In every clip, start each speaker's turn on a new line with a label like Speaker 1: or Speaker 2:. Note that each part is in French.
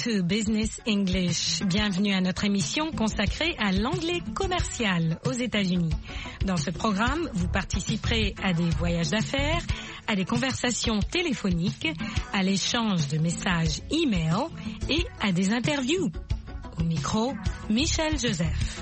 Speaker 1: to Business English. Bienvenue à notre émission consacrée à l'anglais commercial aux États-Unis. Dans ce programme, vous participerez à des voyages d'affaires, à des conversations téléphoniques, à l'échange de messages e-mail et à des interviews. Au micro, Michel Joseph.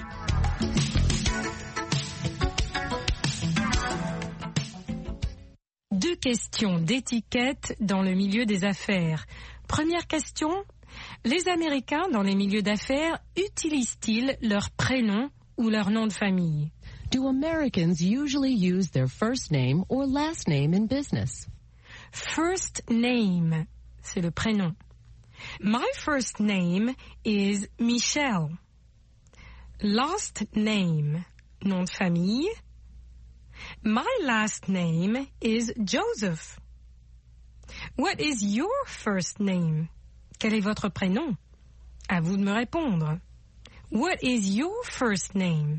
Speaker 1: Deux questions d'étiquette dans le milieu des affaires. Première question, les Américains dans les milieux d'affaires utilisent-ils leur prénom ou leur nom de famille?
Speaker 2: Do Americans usually use their first name or last name in business?
Speaker 1: First name, c'est le prénom. My first name is Michelle. Last name, nom de famille. My last name is Joseph. What is your first name? Quel est votre prénom? À vous de me répondre. What is your first name?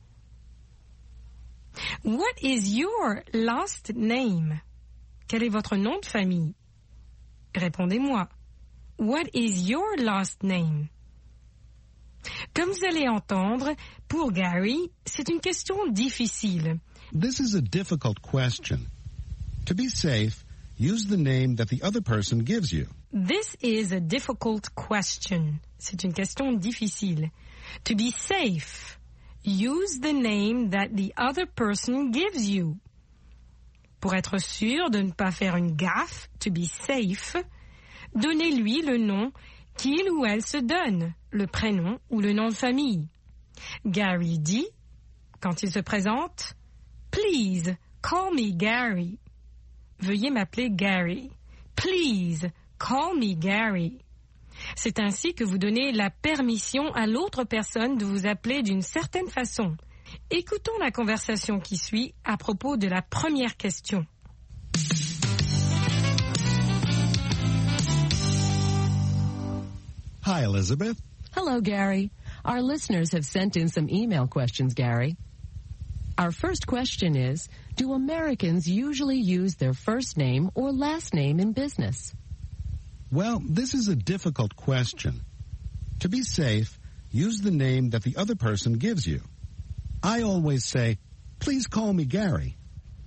Speaker 1: What is your last name? Quel est votre nom de famille? Répondez-moi. What is your last name? Comme vous allez entendre, pour Gary, c'est une question difficile.
Speaker 3: This is a difficult question. To be safe, use the name that the other person gives you.
Speaker 1: This is a difficult question. C'est une question difficile. To be safe, use the name that the other person gives you. Pour être sûr de ne pas faire une gaffe, to be safe, donnez-lui le nom qu'il ou elle se donne, le prénom ou le nom de famille. Gary dit, quand il se présente, Please, call me Gary. Veuillez m'appeler Gary. Please, call me Gary. C'est ainsi que vous donnez la permission à l'autre personne de vous appeler d'une certaine façon. Écoutons la conversation qui suit à propos de la première question.
Speaker 3: Hi, Elizabeth.
Speaker 2: Hello, Gary. Our listeners have sent in some email questions, Gary. Our first question is, do Americans usually use their first name or last name in business?
Speaker 3: Well, this is a difficult question. To be safe, use the name that the other person gives you. I always say, please call me Gary.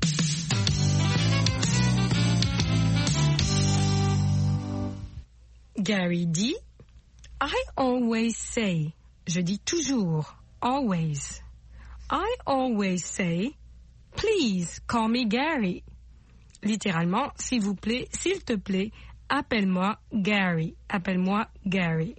Speaker 1: Gary dit, I always say, je dis toujours, always. I always say, please call me Gary. Littéralement, s'il vous plaît, s'il te plaît, appelle-moi Gary. Appelle-moi Gary.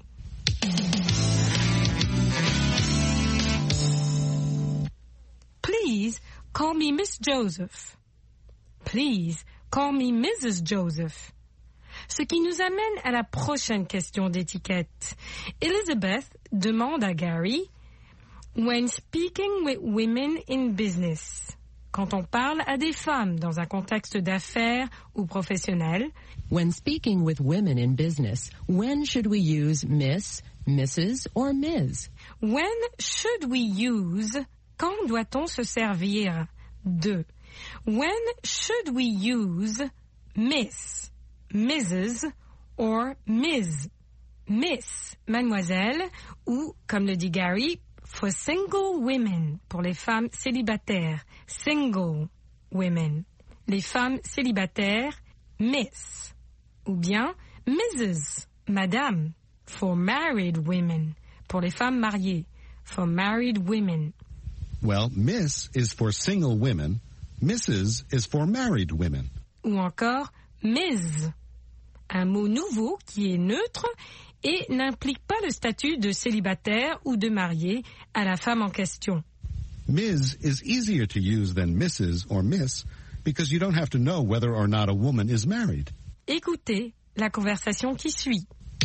Speaker 1: Please call me Miss Joseph. Please call me Mrs. Joseph. Ce qui nous amène à la prochaine question d'étiquette. Elizabeth demande à Gary, when speaking with women in business, quand on parle à des femmes dans un contexte d'affaires ou professionnel,
Speaker 2: when speaking with women in business, when should we use Miss, Mrs. or Ms?
Speaker 1: When should we use, quand doit-on se servir de? When should we use Miss, Mrs. or Ms? Miss, mademoiselle, ou, comme le dit Gary, for single women, pour les femmes célibataires, single women. Les femmes célibataires, Miss. Ou bien Mrs., madame, for married women, pour les femmes mariées, for married women.
Speaker 3: Well, Miss is for single women, Mrs. is for married women.
Speaker 1: Ou encore Ms., un mot nouveau qui est neutre et n'implique pas le statut de célibataire ou de marié à la femme en question.
Speaker 3: Ms. is easier to use than Mrs. or Miss because you don't have to know whether or not a woman is married.
Speaker 1: Écoutez la conversation qui suit.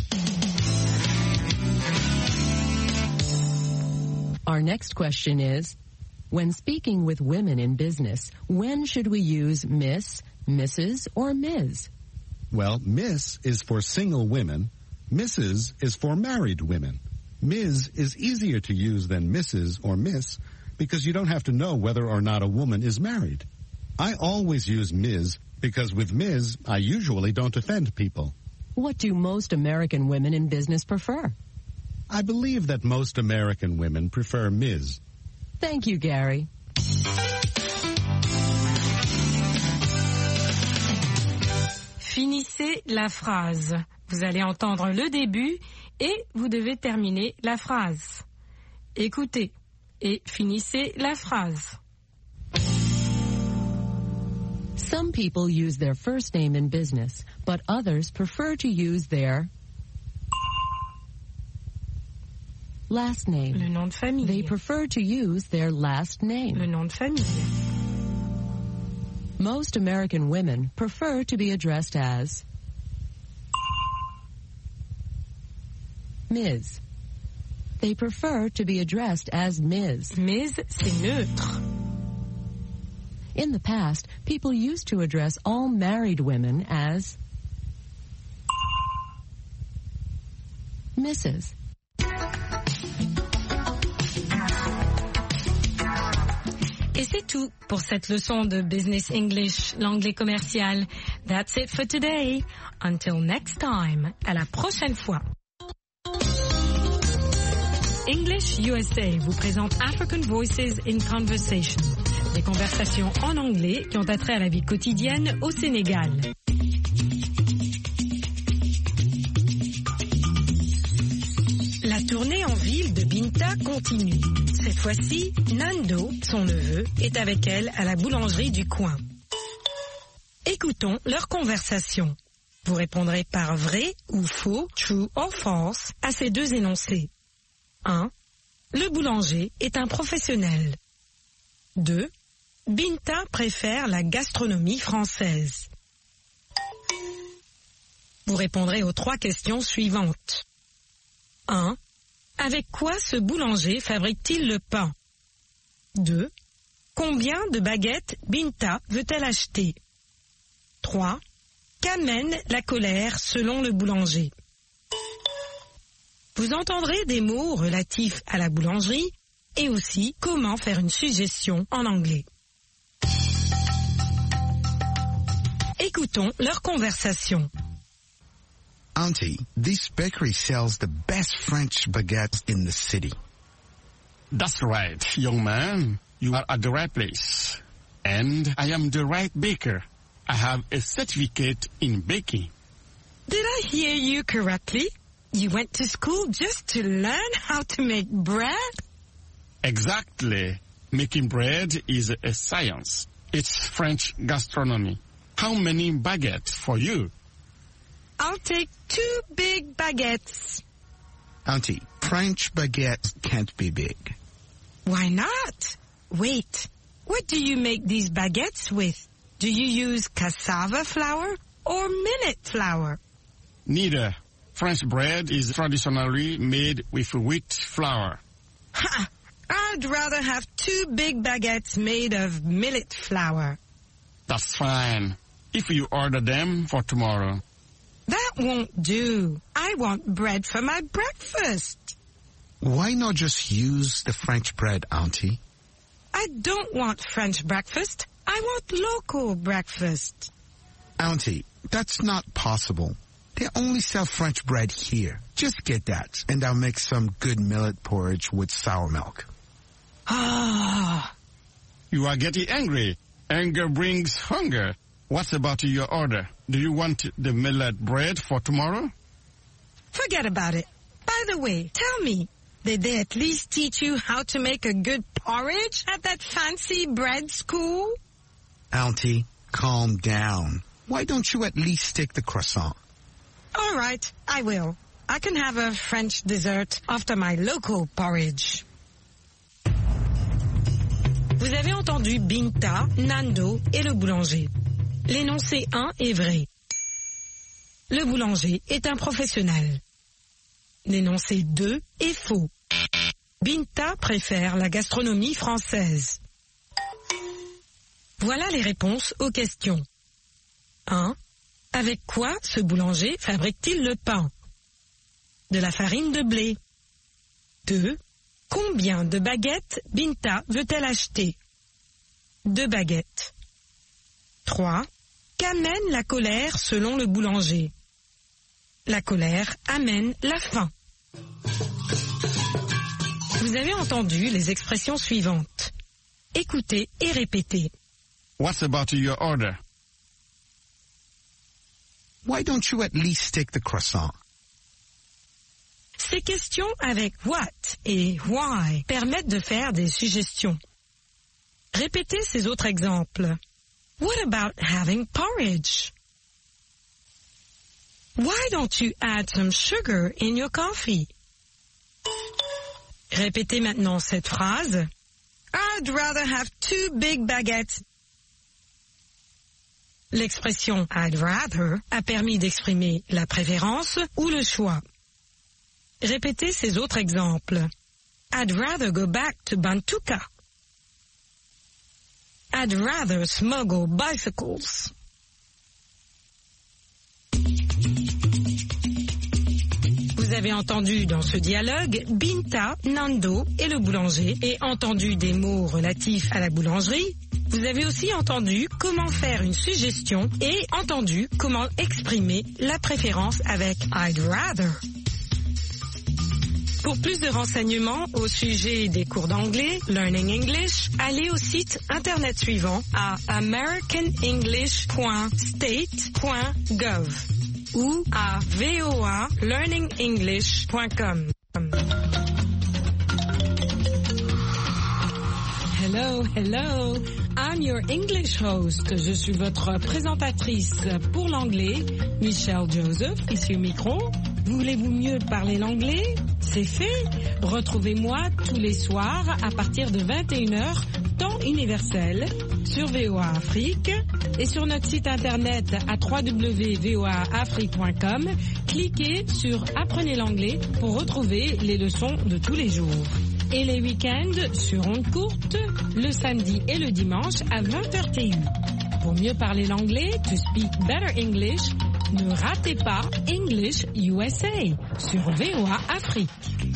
Speaker 2: Our next question is, when speaking with women in business, when should we use Miss, Mrs. or Ms?
Speaker 3: Well, Miss is for single women, Mrs. is for married women. Ms. is easier to use than Mrs. or Miss because you don't have to know whether or not a woman is married. I always use Ms. because with Ms. I usually don't offend people.
Speaker 2: What do most American women in business prefer?
Speaker 3: I believe that most American women prefer Ms.
Speaker 2: Thank you, Gary.
Speaker 1: Finissez la phrase. Vous allez entendre le début et vous devez terminer la phrase. Écoutez et finissez la phrase.
Speaker 2: Some people use their first name in business, but others prefer to use their last name.
Speaker 1: Le nom de famille.
Speaker 2: They prefer to use their last name.
Speaker 1: Le nom de famille.
Speaker 2: Most American women prefer to be addressed as Ms. They prefer to be addressed as Ms.
Speaker 1: Ms, c'est neutre.
Speaker 2: In the past, people used to address all married women as Mrs.
Speaker 1: Et c'est tout pour cette leçon de Business English, l'anglais commercial. That's it for today. Until next time. À la prochaine fois. English USA vous présente African Voices in Conversation. Des conversations en anglais qui ont attrait à la vie quotidienne au Sénégal. La tournée en ville de Binta continue. Cette fois-ci, Nando, son neveu, est avec elle à la boulangerie du coin. Écoutons leur conversation. Vous répondrez par vrai ou faux, true or false, à ces deux énoncés. 1. Le boulanger est un professionnel. 2. Binta préfère la gastronomie française. Vous répondrez aux 3 questions suivantes. 1. Avec quoi ce boulanger fabrique-t-il le pain? 2. Combien de baguettes Binta veut-elle acheter? 3. Qu'amène la colère selon le boulanger? Vous entendrez des mots relatifs à la boulangerie et aussi comment faire une suggestion en anglais. Écoutons leur conversation.
Speaker 4: Auntie, this bakery sells the best French baguettes in the city.
Speaker 5: That's right, young man. You are at the right place. And I am the right baker. I have a certificate in baking.
Speaker 1: Did I hear you correctly? You went to school just to learn how to make bread?
Speaker 5: Exactly. Making bread is a science. It's French gastronomy. How many baguettes for you?
Speaker 1: I'll take 2 big baguettes.
Speaker 4: Auntie, French baguettes can't be big.
Speaker 1: Why not? Wait, what do you make these baguettes with? Do you use cassava flour or millet flour?
Speaker 5: Neither. French bread is traditionally made with wheat flour.
Speaker 1: Ha! I'd rather have 2 big baguettes made of millet flour.
Speaker 5: That's fine. If you order them for tomorrow.
Speaker 1: That won't do. I want bread for my breakfast.
Speaker 4: Why not just use the French bread, Auntie?
Speaker 1: I don't want French breakfast. I want local breakfast.
Speaker 4: Auntie, that's not possible. They only sell French bread here. Just get that, and I'll make some good millet porridge with sour milk.
Speaker 1: Ah.
Speaker 5: You are getting angry. Anger brings hunger. What about your order? Do you want the millet bread for tomorrow?
Speaker 1: Forget about it. By the way, tell me, did they at least teach you how to make a good porridge at that fancy bread school?
Speaker 4: Auntie, calm down. Why don't you at least stick the croissant?
Speaker 1: All right, I will. I can have a French dessert after my local porridge. Vous avez entendu Binta, Nando et le boulanger. L'énoncé 1 est vrai. Le boulanger est un professionnel. L'énoncé 2 est faux. Binta préfère la gastronomie française. Voilà les réponses aux questions. 1. Avec quoi ce boulanger fabrique-t-il le pain? De la farine de blé. 2. Combien de baguettes Binta veut-elle acheter? 2 baguettes. 3. Qu'amène la colère selon le boulanger? La colère amène la faim. Vous avez entendu les expressions suivantes. Écoutez et répétez.
Speaker 5: What's about your order?
Speaker 4: Why don't you at least take the croissant?
Speaker 1: Ces questions avec what et why permettent de faire des suggestions. Répétez ces autres exemples. What about having porridge? Why don't you add some sugar in your coffee? Répétez maintenant cette phrase. I'd rather have 2 big baguettes. L'expression I'd rather a permis d'exprimer la préférence ou le choix. Répétez ces autres exemples. I'd rather go back to Bantuka. I'd rather smuggle bicycles. Vous avez entendu dans ce dialogue Binta, Nando et le boulanger et entendu des mots relatifs à la boulangerie. Vous avez aussi entendu comment faire une suggestion et entendu comment exprimer la préférence avec I'd rather. Pour plus de renseignements au sujet des cours d'anglais, Learning English, allez au site internet suivant à americanenglish.state.gov ou à voalearningenglish.com. Hello, hello. I'm your English host. Je suis votre présentatrice pour l'anglais, Michelle Joseph, ici au micro. Voulez-vous mieux parler l'anglais? C'est fait. Retrouvez-moi tous les soirs à partir de 21h, temps universel, sur VOA Afrique et sur notre site internet à www.voaafrique.com. Cliquez sur Apprenez l'anglais pour retrouver les leçons de tous les jours. Et les week-ends sur ondes courtes, le samedi et le dimanche à 20h TU. Pour mieux parler l'anglais, to speak better English, ne ratez pas English USA sur VOA Afrique.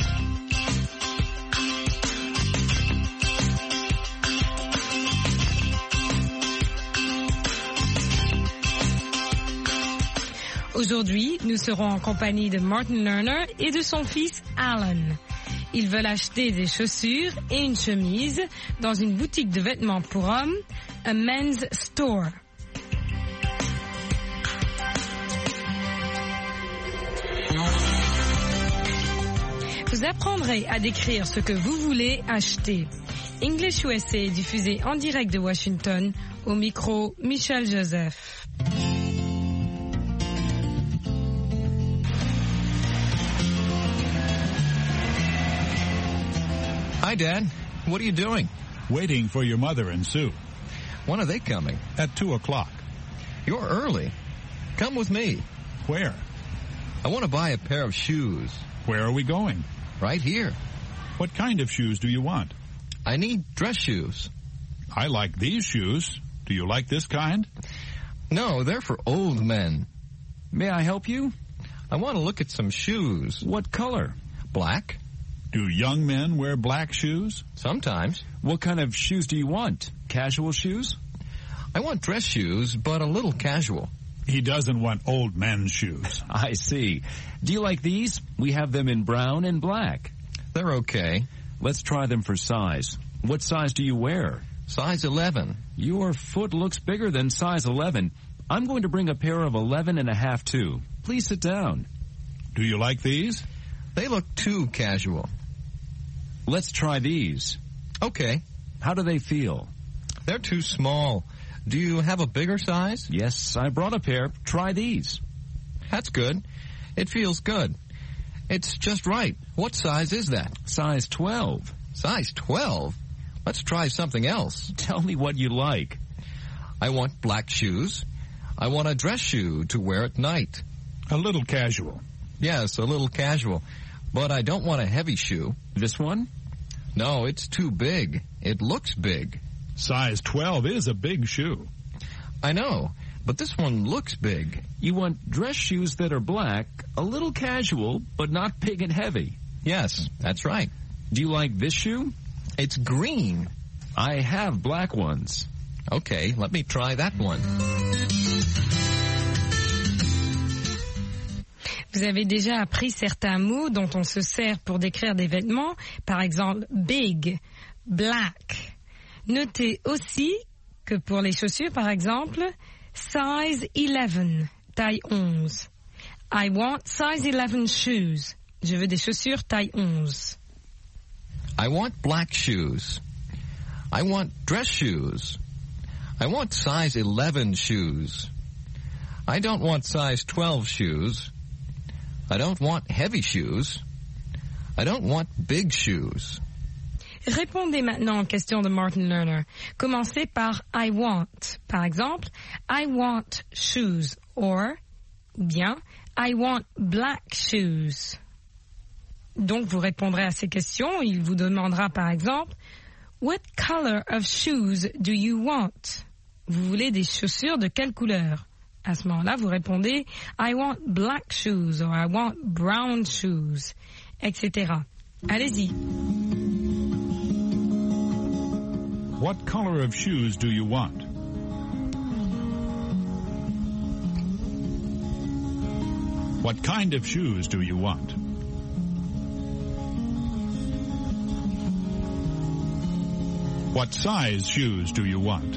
Speaker 1: Aujourd'hui, nous serons en compagnie de Martin Lerner et de son fils Alan. Ils veulent acheter des chaussures et une chemise dans une boutique de vêtements pour hommes, a men's store. Vous apprendrez à décrire ce que vous voulez acheter. English USA est diffusé en direct de Washington, au micro Michelle Joseph.
Speaker 6: Hi, Dad. What are you doing?
Speaker 7: Waiting for your mother and Sue.
Speaker 6: When are they coming?
Speaker 7: At 2:00.
Speaker 6: You're early. Come with me.
Speaker 7: Where?
Speaker 6: I want to buy a pair of shoes.
Speaker 7: Where are we going?
Speaker 6: Right here.
Speaker 7: What kind of shoes do you want?
Speaker 6: I need dress shoes.
Speaker 7: I like these shoes. Do you like this kind?
Speaker 6: No, they're for old men.
Speaker 8: May I help you?
Speaker 6: I want to look at some shoes.
Speaker 8: What color?
Speaker 6: Black.
Speaker 7: Do young men wear black shoes?
Speaker 6: Sometimes.
Speaker 8: What kind of shoes do you want? Casual shoes?
Speaker 6: I want dress shoes, but a little casual.
Speaker 7: He doesn't want old men's shoes.
Speaker 8: I see. Do you like these? We have them in brown and black.
Speaker 6: They're okay.
Speaker 8: Let's try them for size. What size do you wear?
Speaker 6: Size 11.
Speaker 8: Your foot looks bigger than size 11. I'm going to bring a pair of 11.5 too. Please sit down.
Speaker 7: Do you like these?
Speaker 6: They look too casual.
Speaker 8: Let's try these.
Speaker 6: Okay.
Speaker 8: How do they feel?
Speaker 6: They're too small. Do you have a bigger size?
Speaker 8: Yes, I brought a pair. Try these.
Speaker 6: That's good. It feels good. It's just right. What size is that?
Speaker 8: Size 12.
Speaker 6: Size 12? Let's try something else.
Speaker 8: Tell me what you like.
Speaker 6: I want black shoes. I want a dress shoe to wear at night.
Speaker 7: A little casual.
Speaker 6: Yes, a little casual. But I don't want a heavy shoe.
Speaker 8: This one?
Speaker 6: No, it's too big. It looks big.
Speaker 7: Size 12 is a big shoe.
Speaker 6: I know, but this one looks big.
Speaker 8: You want dress shoes that are black, a little casual, but not big and heavy.
Speaker 6: Yes, that's right.
Speaker 8: Do you like this shoe?
Speaker 6: It's green.
Speaker 8: I have black ones.
Speaker 6: Okay, let me try that one.
Speaker 1: Vous avez déjà appris certains mots dont on se sert pour décrire des vêtements, par exemple big, black. Notez aussi que pour les chaussures, par exemple, size 11, taille 11. I want size 11 shoes. Je veux des chaussures taille 11.
Speaker 6: I want black shoes. I want dress shoes. I want size 11 shoes. I don't want size 12 shoes. I don't want heavy shoes. I don't want big shoes.
Speaker 1: Répondez maintenant aux questions de Martin Lerner. Commencez par I want. Par exemple, I want shoes or bien I want black shoes. Donc vous répondrez à ces questions. Il vous demandera par exemple What color of shoes do you want? Vous voulez des chaussures de quelle couleur? À ce moment-là, vous répondez I want black shoes or I want brown shoes, etc. Allez-y.
Speaker 7: What color of shoes do you want? What kind of shoes do you want? What size shoes do you want?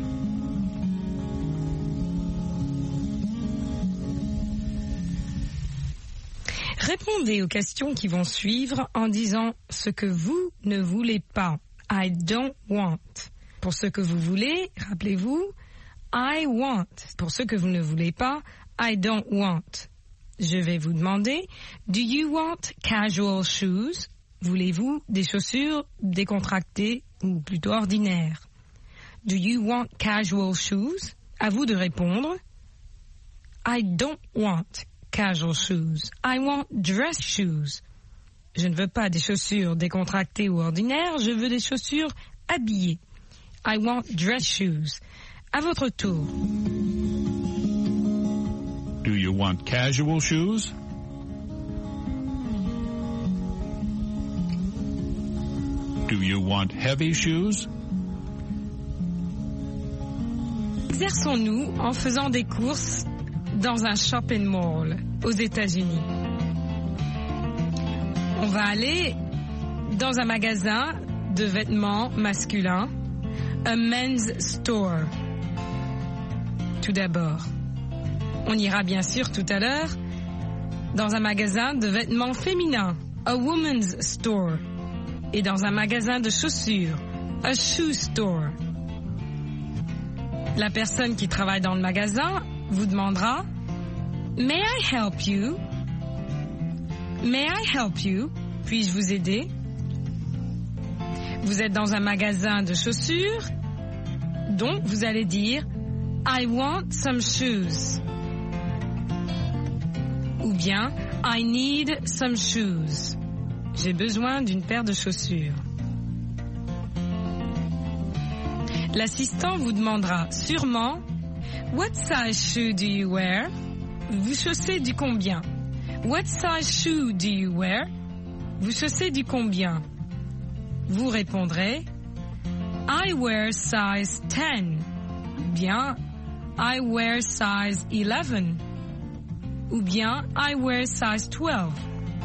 Speaker 1: Répondez aux questions qui vont suivre en disant ce que vous ne voulez pas. I don't want. Pour ce que vous voulez, rappelez-vous, I want. Pour ce que vous ne voulez pas, I don't want. Je vais vous demander, do you want casual shoes? Voulez-vous des chaussures décontractées ou plutôt ordinaires? Do you want casual shoes? À vous de répondre. I don't want casual shoes. I want dress shoes. Je ne veux pas des chaussures décontractées ou ordinaires, je veux des chaussures habillées. I want dress shoes. À votre tour.
Speaker 7: Do you want casual shoes? Do you want heavy shoes?
Speaker 1: Exerçons-nous en faisant des courses dans un shopping mall aux États-Unis. On va aller dans un magasin de vêtements masculins, a men's store. Tout d'abord. On ira bien sûr tout à l'heure dans un magasin de vêtements féminins, a woman's store. Et dans un magasin de chaussures, a shoe store. La personne qui travaille dans le magasin vous demandera « May I help you? May I help you? Puis-je vous aider? » Vous êtes dans un magasin de chaussures, donc vous allez dire « I want some shoes » ou bien « I need some shoes ». J'ai besoin d'une paire de chaussures. L'assistant vous demandera sûrement « What size shoe do you wear? » Vous chaussez du combien? What size shoe do you wear? Vous chaussez du combien? Vous répondrez I wear size 10. Bien I wear size 11. Ou bien I wear size 12.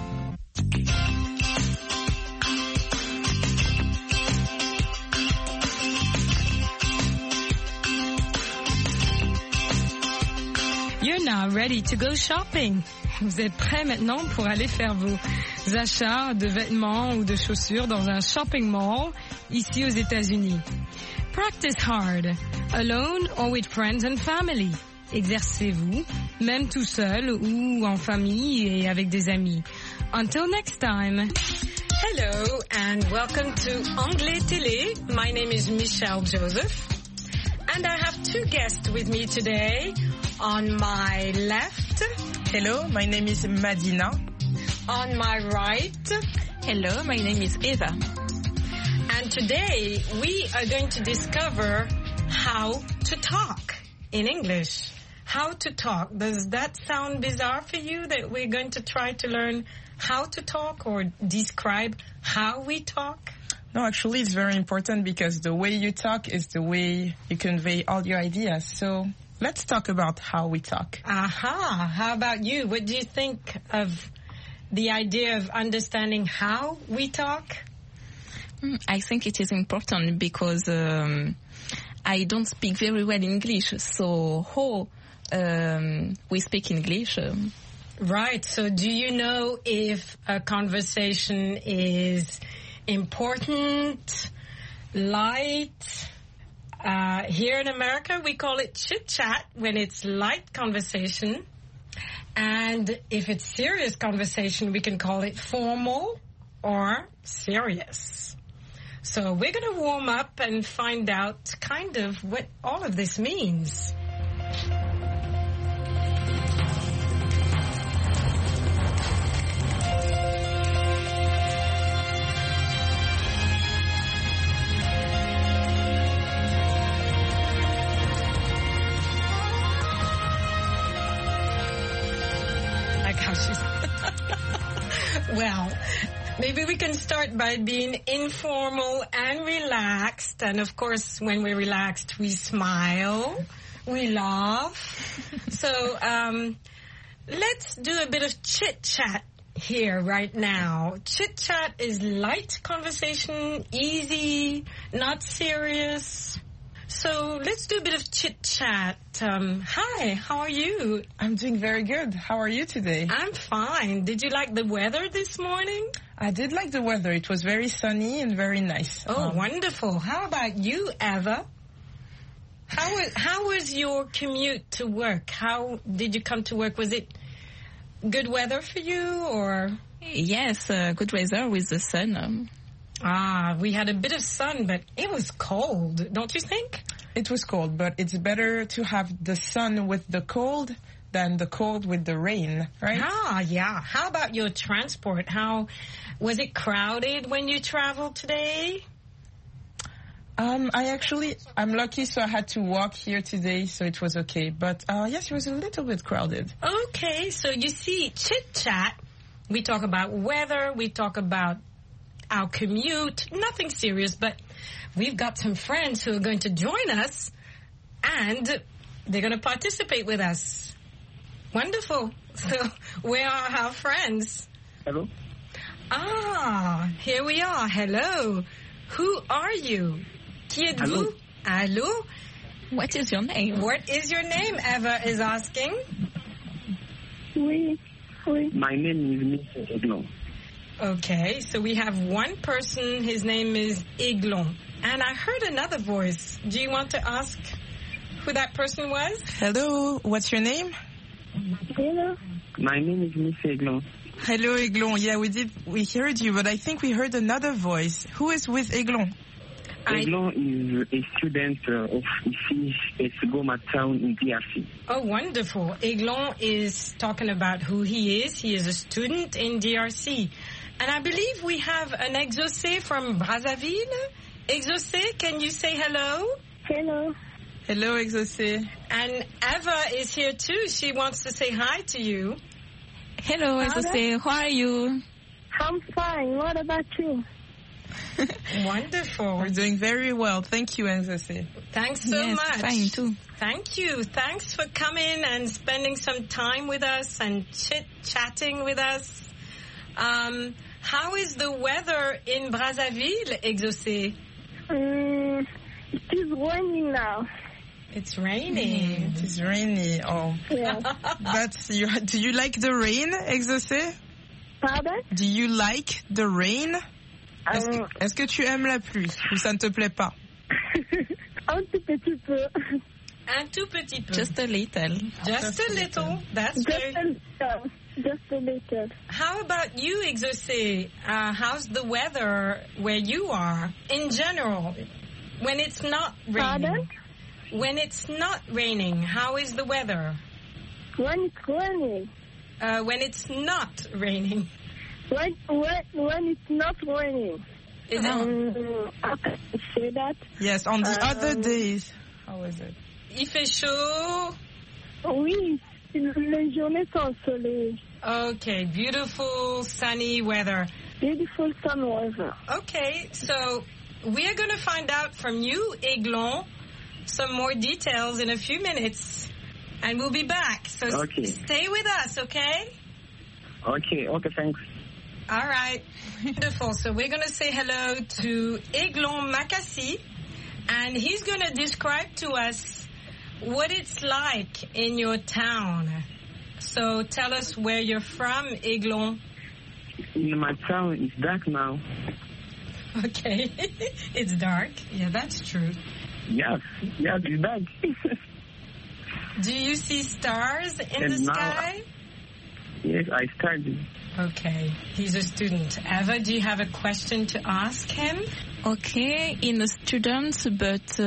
Speaker 1: You're now ready to go shopping. Vous êtes prêts maintenant pour aller faire vos achats de vêtements ou de chaussures dans un shopping mall ici aux États-Unis. Practice hard, alone or with friends and family. Exercez-vous, même tout seul ou en famille et avec des amis. Until next time. Hello and welcome to Anglais Télé. My name is Michelle Joseph. And I have two guests with me today. On my left.
Speaker 9: Hello, my name is Madina.
Speaker 1: On my right.
Speaker 9: Hello, my name is Eva.
Speaker 1: And today we are going to discover how to talk in English. How to talk. Does that sound bizarre for you that we're going to try to learn how to talk or describe how we talk?
Speaker 9: No, actually it's very important because the way you talk is the way you convey all your ideas. So Let's talk about how we talk.
Speaker 1: Aha. How about you? What do you think of the idea of understanding how we talk?
Speaker 9: I think it is important because I don't speak very well English, so how we speak English?
Speaker 1: Right. So do you know if a conversation is important, light? Here in America, we call it chit-chat when it's light conversation. And if it's serious conversation, we can call it formal or serious. So we're going to warm up and find out kind of what all of this means. Like how she's... Well... Maybe we can start by being informal and relaxed. And of course, when we're relaxed, we smile, we laugh. So let's do a bit of chit-chat here right now. Chit-chat is light conversation, easy, not serious. So let's do a bit of chit-chat. Hi, how are you?
Speaker 9: I'm doing very good. How are you today?
Speaker 1: I'm fine. Did you like the weather this morning?
Speaker 9: I did like the weather. It was very sunny and very nice.
Speaker 1: Oh, wonderful. How about you, Eva? How was your commute to work? How did you come to work? Was it good weather for you, or?
Speaker 9: Yes, good weather with the sun.
Speaker 1: We had a bit of sun, but it was cold, don't you think?
Speaker 9: It was cold, but it's better to have the sun with the cold than the cold with the rain, right?
Speaker 1: Yeah. How about your transport? How was it crowded when you traveled today?
Speaker 9: I'm lucky, so I had to walk here today, so it was okay. But yes, it was a little bit crowded.
Speaker 1: Okay, so you see, chit-chat, we talk about weather, we talk about our commute, nothing serious, but we've got some friends who are going to join us, and they're going to participate with us. Wonderful. So, where are our friends?
Speaker 10: Hello.
Speaker 1: Here we are. Hello. Who are you? Qui êtes-vous? Allô?
Speaker 9: What is your name?
Speaker 1: What is your name, Eva is asking.
Speaker 10: Oui. My name is Mr. Eglon.
Speaker 1: Okay, so we have one person, his name is Eglon. And I heard another voice. Do you want to ask who that person was?
Speaker 9: Hello, what's your name?
Speaker 10: Hello. My name is Mr. Eglon.
Speaker 9: Hello, Eglon. Yeah, we heard you, but I think we heard another voice. Who is with Eglon?
Speaker 10: Eglon is a student of IFI Goma town in DRC.
Speaker 1: Oh, wonderful. Eglon is talking about who he is. He is a student in DRC. And I believe we have an Exaucé from Brazzaville. Exaucé, can you say hello?
Speaker 10: Hello.
Speaker 9: Hello, Exaucé.
Speaker 1: And Eva is here too. She wants to say hi to you.
Speaker 9: Hello, Exaucé. How are you?
Speaker 10: I'm fine. What about you?
Speaker 1: Wonderful.
Speaker 9: We're doing very well. Thank you, Exaucé.
Speaker 1: Thanks so much.
Speaker 9: Fine too.
Speaker 1: Thank you. Thanks for coming and spending some time with us and chit-chatting with us. How is the weather in Brazzaville, Exaucé?
Speaker 10: It is raining now.
Speaker 1: It's raining.
Speaker 9: It is rainy. Oh.
Speaker 10: Yeah.
Speaker 9: Do you like the rain, Exaucé?
Speaker 10: Pardon?
Speaker 9: Do you like the rain? Est-ce que tu aimes la pluie ou ça ne te plaît pas?
Speaker 10: Un tout petit peu.
Speaker 1: Un tout petit peu.
Speaker 9: Just a little.
Speaker 1: Just a little. That's very...
Speaker 10: Just a little.
Speaker 1: How about you, Exaucé? How's the weather where you are in general? When it's not raining.
Speaker 10: Pardon?
Speaker 1: When it's not raining, how is the weather?
Speaker 10: When it's raining.
Speaker 1: When it's not raining.
Speaker 10: When it's not raining. How can I say that?
Speaker 9: Yes, on the other days. How is it?
Speaker 1: Il fait chaud.
Speaker 10: Oui, les journées sont ensoleillées.
Speaker 1: Okay, beautiful sunny weather.
Speaker 10: Beautiful sun weather.
Speaker 1: Okay, so we are going to find out from you, Eglon, some more details in a few minutes. And we'll be back. So stay with us, okay?
Speaker 11: Okay, thanks.
Speaker 1: All right. Wonderful. So we're going to say hello to Eglon Makassi, and he's going to describe to us what it's like in your town. So tell us where you're from, Eglon.
Speaker 11: In my town, it's dark now.
Speaker 1: Okay. It's dark. Yeah, that's true.
Speaker 11: Yes, it's dark.
Speaker 1: Do you see stars in the sky?
Speaker 11: Yes, I study.
Speaker 1: Okay. He's a student. Eva, do you have a question to ask him?
Speaker 9: Okay, in a student, but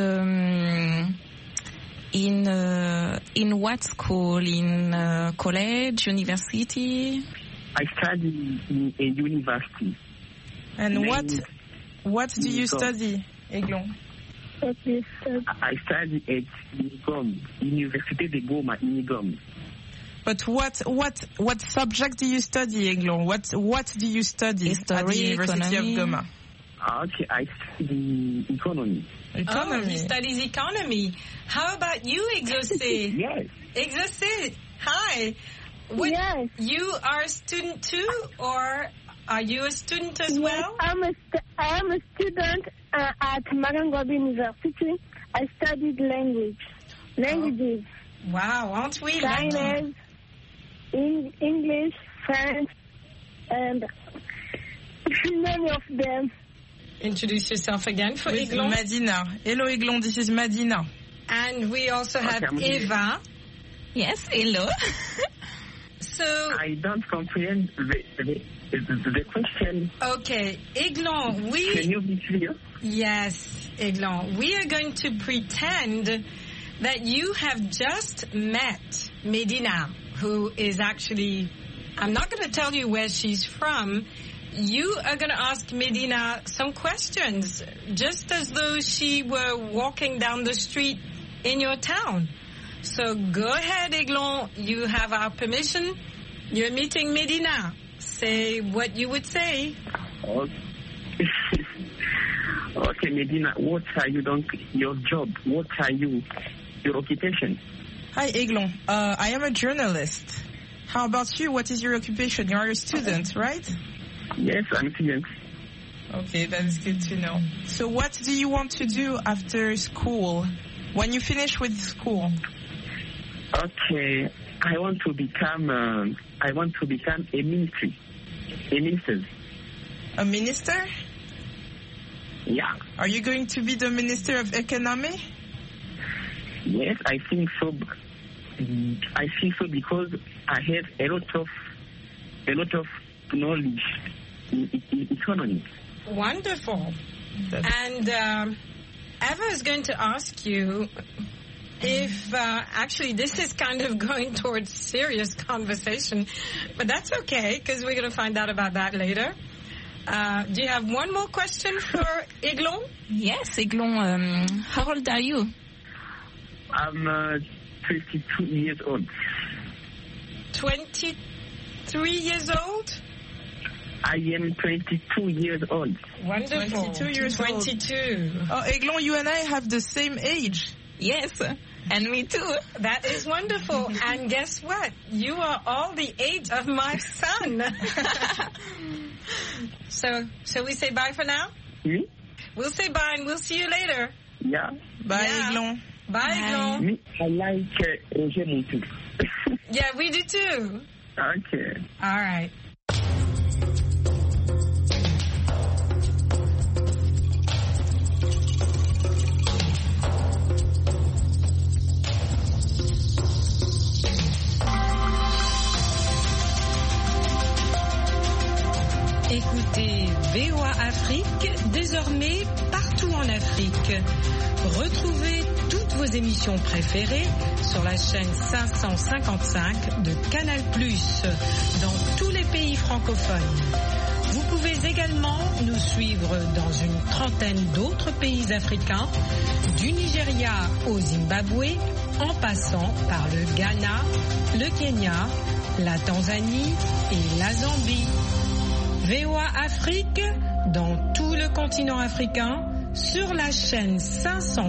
Speaker 9: in what school? In college, university?
Speaker 11: I study in a university.
Speaker 12: And what do you study, Eglon?
Speaker 11: I study at Unigom, Université de Goma, Unigom.
Speaker 12: But what subject do you study, Eglon? What do you study at the University of Goma?
Speaker 11: Okay, I study economy.
Speaker 1: Oh, he studies economy. How about you, Exaucé?
Speaker 11: Yes.
Speaker 1: Exaucé, hi.
Speaker 10: Yes.
Speaker 1: You are a student too, or are you a student as well?
Speaker 10: I am a student at Marangobi University. I studied languages.
Speaker 1: Wow, aren't we
Speaker 10: Chinese, English, French, and many of them.
Speaker 1: Introduce yourself again for Eglon.
Speaker 12: Madina. Hello, Eglon. This is Madina.
Speaker 1: And we also have Eva.
Speaker 9: Yes, hello.
Speaker 1: So
Speaker 11: I don't comprehend the question.
Speaker 1: Okay, Eglon,
Speaker 11: Can you be clear?
Speaker 1: Yes, Eglon. We are going to pretend that you have just met Medina, who is actually, I'm not going to tell you where she's from. You are going to ask Medina some questions, just as though she were walking down the street in your town. So go ahead, Eglon. You have our permission. You're meeting Medina. Say what you would say.
Speaker 11: Okay, Medina, what are you doing? Your job? What are you? Your occupation?
Speaker 12: Hi, Eglon. I am a journalist. How about you? What is your occupation? You are a student, right?
Speaker 11: Yes, I'm a student.
Speaker 12: Okay, that is good to know. So what do you want to do after school? When you finish with school?
Speaker 11: Okay, I want to become a minister.
Speaker 12: A minister?
Speaker 11: Yeah.
Speaker 12: Are you going to be the Minister of Economy?
Speaker 11: Yes, I think so. I think so because I have a lot of knowledge in economy.
Speaker 1: Wonderful. And Eva is going to ask you if actually this is kind of going towards serious conversation, but that's okay because we're going to find out about that later. Do you have one more question for Eglon?
Speaker 9: Yes, Eglon. How old are you?
Speaker 11: I'm 22 years old.
Speaker 1: 23 years old?
Speaker 11: I am 22 years old.
Speaker 1: Wonderful.
Speaker 12: 22 years
Speaker 1: 22.
Speaker 12: Old. Oh, Eglon, you and I have the same age.
Speaker 9: Yes, and me too.
Speaker 1: That is wonderful. And guess what? You are all the age of my son. So we say bye for now?
Speaker 11: Me?
Speaker 1: We'll say bye and we'll see you later.
Speaker 11: Yeah.
Speaker 12: Bye, Eglon.
Speaker 1: Bye, Eglon.
Speaker 11: Me, I like Roger Montou.
Speaker 1: Yeah, we do too.
Speaker 11: Okay.
Speaker 1: All right. Écoutez VOA Afrique, désormais partout en Afrique. Retrouvez toutes vos émissions préférées sur la chaîne 555 de Canal+, dans tous les pays francophones. Vous pouvez également nous suivre dans une trentaine d'autres pays africains, du Nigeria au Zimbabwe, en passant par le Ghana, le Kenya, la Tanzanie et la Zambie. VOA Afrique, dans tout le continent africain, sur la chaîne 500.